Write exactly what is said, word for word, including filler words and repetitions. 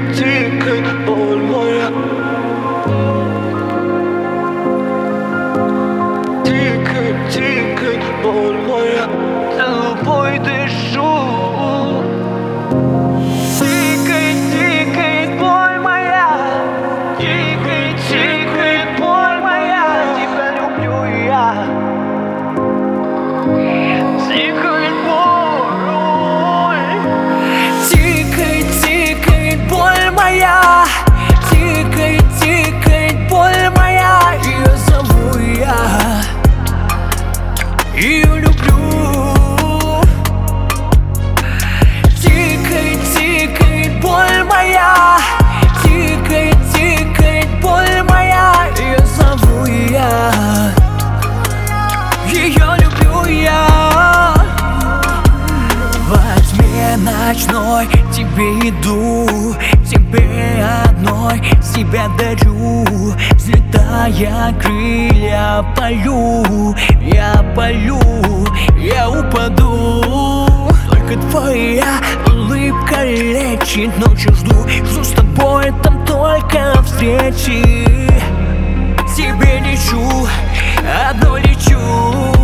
Тикает, тикает боль моя. Тикает, тикает боль моя. Тобой дышу. Тикает, тикает боль моя. Тикает, тикает боль моя. Тебя люблю я. Тикает боль. Тикает, тикает боль моя. Тикает, тикает боль моя. Ее зову я. Ее люблю. Тикает, тикает боль моя. Тикает, тикает боль моя. Ее зову я. Ее люблю я. Во тьме ночной тебе иду, тебе одной себя дарю. Взлетая крылья полю, я полю, я упаду. Только твоя улыбка лечит, ночью жду, жду с тобой там только встречи. Тебе лечу, одной лечу.